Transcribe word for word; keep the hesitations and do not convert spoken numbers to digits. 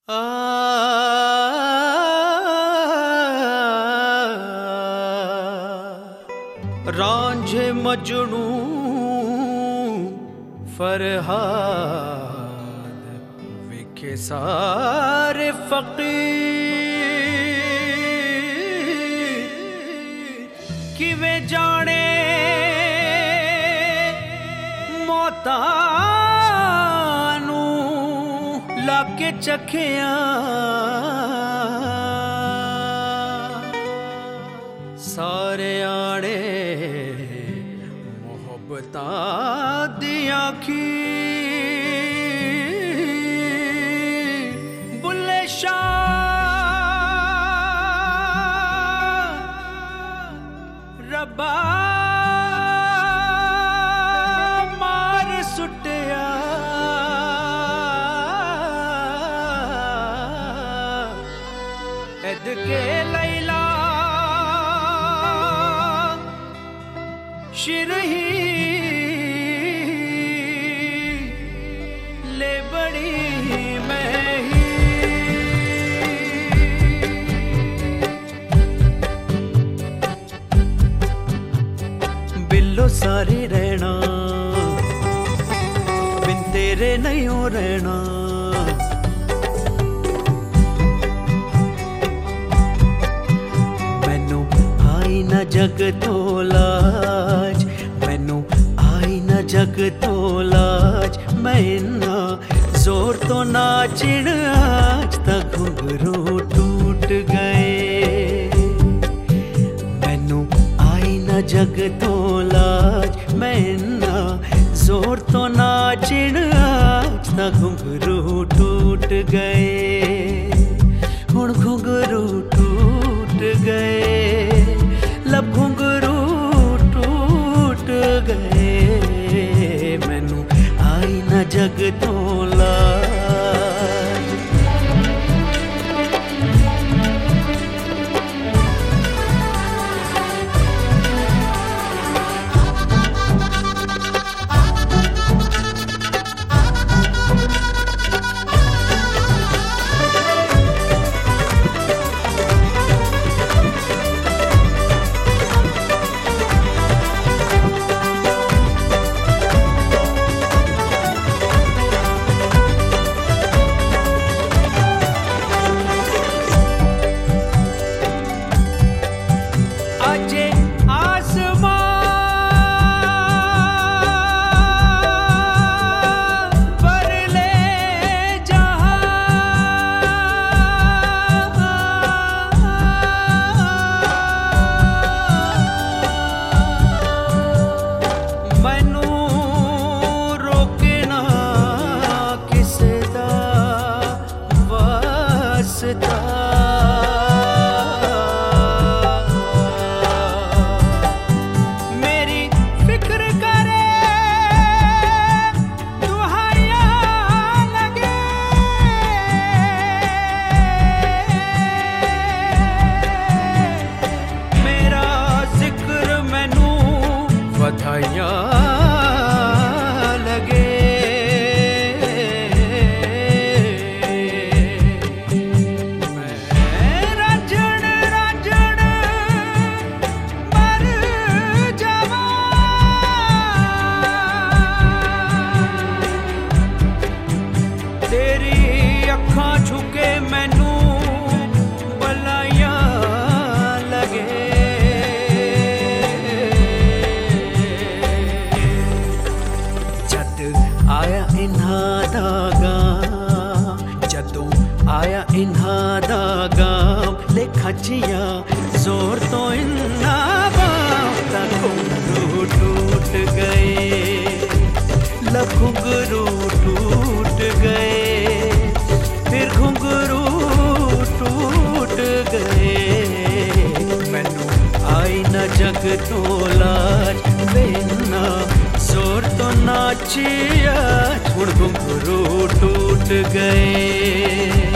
रांझे मजनू फरहाद विखे सारे फकीर किवे जाने मौतानू लाके चखिया सारे आड़े मोहब्बतां दी आखीर बुल्ले शाह रब्बा मार सुटिया एद के लैला शिरही ले बड़ी मैं ही बिल्लो सारी रहना बिन तेरे नहीं हो रहना मैनू आई ना जग तो लाज मैनू आई ना जग तो लाज मैं इन्ना जोर तो नाचण आज तक घुंघरू टूट गए मैनू आई ना जग तो लाज मैं इन्ना जोर तो नाचण आज तक घुंघरू टूट गए हुण घुंघरू टूट गए लब घुंघरू टूट गए मैनू आई ना जग तो लाज मेरी फिक्र करे दुहाइया लगे मेरा जिक्र मैनू वधाइया लगे तेरी अखां झुके मैनू बलाइया लगे जद आया इन्हां दा गाम जदों आया इन्हां दा गाम लेखा जिया जोर तो इन्ना बाम तां घुंघरू टूट गए लब घुंघरू टूट गए फिर घुंघरू टूट गए मैनू आई ना जग तो लाज बेना जोर तो नाचिया हुण घुंघरू टूट गए।